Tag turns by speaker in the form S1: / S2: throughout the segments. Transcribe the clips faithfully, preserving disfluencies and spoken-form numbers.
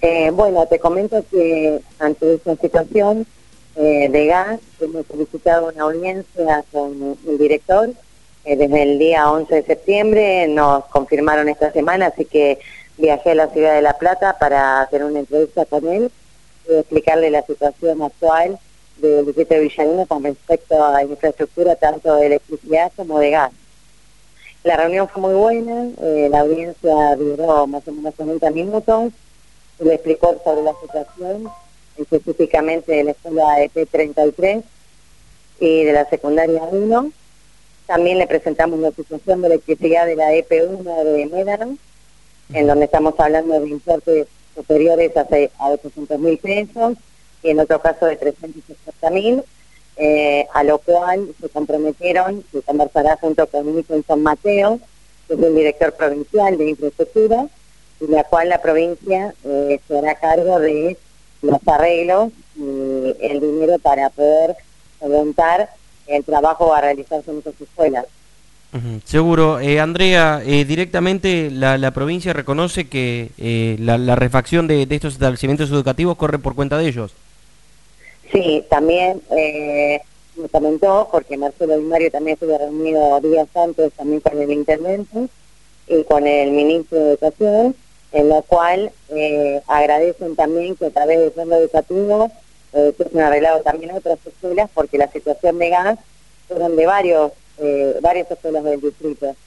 S1: Eh, bueno, te comento que ante esta situación eh, de gas, hemos solicitado una audiencia con el director eh, desde el día once de septiembre, nos confirmaron esta semana, así que viajé a la ciudad de La Plata para hacer una entrevista con él y explicarle la situación actual del distrito de Villarino con respecto a infraestructura tanto de electricidad como de gas. La reunión fue muy buena, eh, la audiencia duró más o menos cuarenta minutos, le explicó sobre la situación, específicamente de la escuela E P treinta y tres y de la secundaria uno. También le presentamos la situación de electricidad de la E P uno de Médano, en donde estamos hablando de importes superiores a, a ochocientos mil pesos, y en otro caso de trescientos sesenta mil, eh, a lo cual se comprometieron, que conversará junto con Nicholson Mateo, que es el director provincial de infraestructura, y la cual la provincia eh, se hará cargo de los arreglos y el dinero para poder solventar el trabajo a realizarse en estas escuelas.
S2: Uh-huh. Seguro. Eh, Andrea, eh, directamente la, la provincia reconoce que eh, la, la refacción de, de estos establecimientos educativos corre por cuenta de ellos.
S1: Sí, también eh, me comentó, porque Marcelo Di Mario también estuvo reunido días antes también con el intendente y con el ministro de Educación, en lo cual eh, agradecen también que a través del fondo educativo eh, se han arreglado también otras escuelas, porque la situación de gas fueron de varios, eh, varias escuelas del distrito,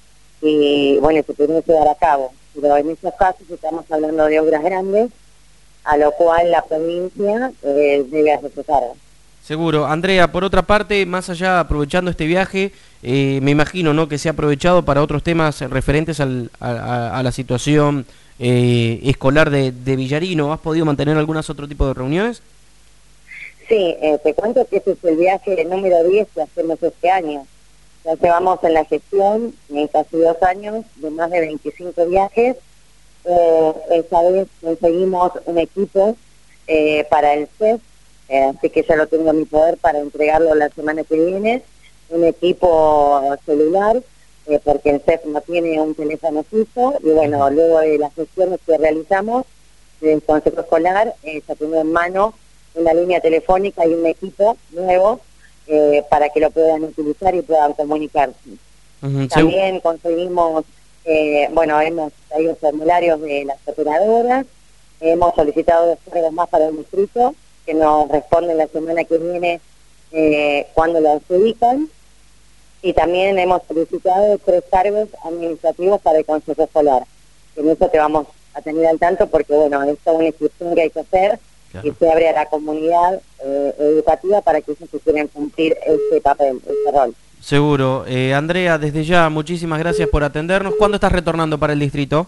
S1: y bueno, se pudieron llevar a cabo, pero en esos casos estamos hablando de obras grandes, a lo cual la provincia eh, debe hacerse cargo.
S2: Seguro. Andrea, por otra parte, más allá, aprovechando este viaje, eh, me imagino, ¿no?, que se ha aprovechado para otros temas referentes al, a, a la situación eh, escolar de, de Villarino. ¿Has podido mantener algunas otro tipo de reuniones?
S1: Sí, eh, te cuento que este es el viaje número diez que hacemos este año. Ya llevamos en la gestión, en casi dos años, de más de veinticinco viajes. Eh, esta vez conseguimos un equipo eh, para el C E F, eh, así que ya lo tengo en mi poder para entregarlo la semana que viene, un equipo celular, eh, porque el C E F no tiene un teléfono fijo, y bueno, luego de las gestiones que realizamos del Consejo Escolar, eh, ya tengo en mano una línea telefónica y un equipo nuevo eh, para que lo puedan utilizar y puedan comunicarse. Uh-huh. También conseguimos, eh, bueno, hemos traído formularios de las operadoras, hemos solicitado dos cargos más para el distrito, que nos responden la semana que viene eh, cuando lo adjudican, y también hemos solicitado tres cargos administrativos para el Consejo Escolar. En eso te vamos a tener al tanto porque, bueno, es toda una inscripción que hay que hacer, claro, y se abre a la comunidad eh, educativa para que ellos quieran cumplir ese papel, ese rol.
S2: Seguro. Eh, Andrea, desde ya, muchísimas gracias por atendernos. ¿Cuándo estás retornando para el distrito?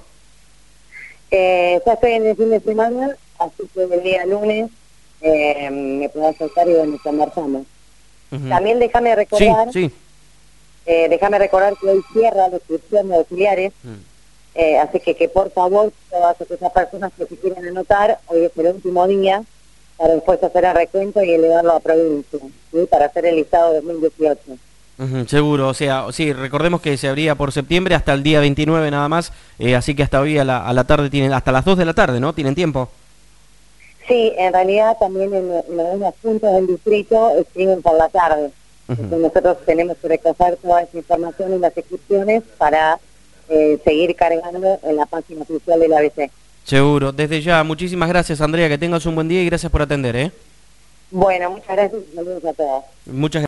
S1: Eh, ya estoy en el fin de semana, así que el día lunes eh, me puedo acercar y donde conversamos. Uh-huh. También déjame recordar, sí, sí. Eh, déjame recordar que hoy cierra la inscripción de auxiliares, uh-huh. eh, así que que por favor, todas esas personas que se quieren anotar, hoy es el último día, para después hacer el recuento y elevarlo a provincia, ¿sí?, para hacer el listado de dos mil dieciocho.
S2: Uh-huh, seguro, o sea, sí, recordemos que se abría por septiembre hasta el día veintinueve nada más, eh, así que hasta hoy a la, a la tarde tienen, hasta las dos de la tarde, ¿no? ¿Tienen tiempo?
S1: Sí, en realidad también en, en algunos puntos del distrito escriben por la tarde. Uh-huh. Entonces nosotros tenemos que recoger toda esa información y las inscripciones para eh, seguir cargando en la página oficial del A B C.
S2: Seguro, desde ya, muchísimas gracias, Andrea, que tengas un buen día y gracias por atender, ¿eh?
S1: Bueno, muchas gracias y saludos a todos.
S2: Muchas gracias.